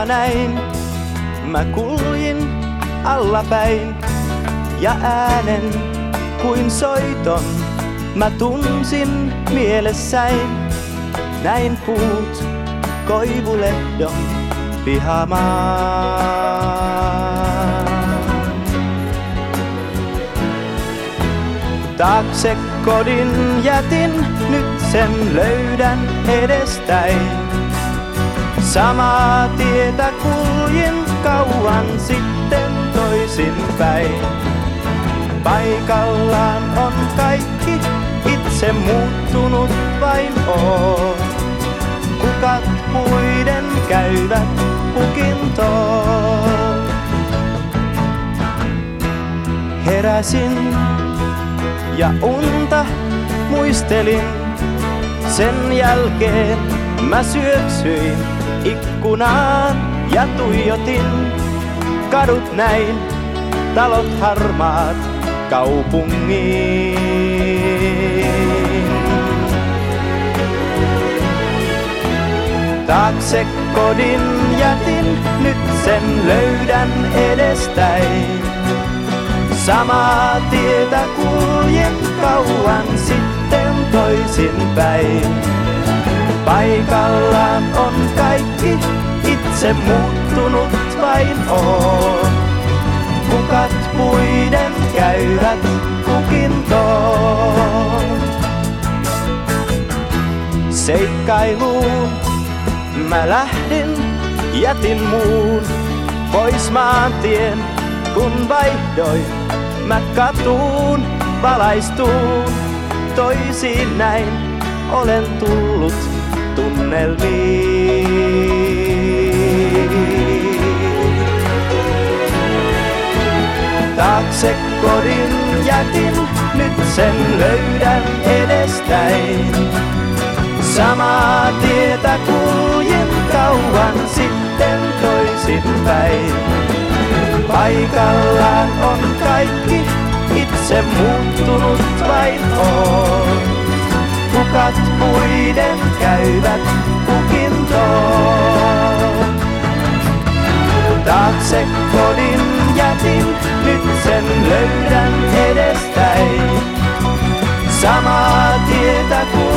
Unta näin, mä kuljin allapäin ja äänen kuin soiton mä tunsin mielessäin. Näin puut koivulehdon pihamaan. Taakse kodin jätin, nyt sen löydän edestäin. Samaa tietä kuljin kauan sitten toisinpäin. Paikallaan on kaikki, itse muuttunut vain oon. Kukat puiden käyvät pukintoon. Heräsin ja unta muistelin. Sen jälkeen mä syöksyin ikkunaan ja tuijotin. Kadut näin, talot harmaat kaupungiin. Taakse kodin jätin, nyt sen löydän edestäin. Samaa tietä kuljen kauan sitten toisinpäin. Paikallaan on kaikki, itse muuttunut vain oon. Kukat puiden käyvät pukintoon. Seikkailuun mä lähdin, jätin muun pois maantien, kun vaihdoin mä katuun valaistuun. Toisiin näin olen tullut tunnelmiin. Taakse kodin jätin, nyt sen löydän edestäin. Samaa tietä kuljin kauan sitten toisinpäin. Paikallaan on kaikki, itse muuttunut vain oon. Kukat puiden käyvät pukintoon. Taakse kodin jätin, nyt sen löydän edestäin. Samaa tietä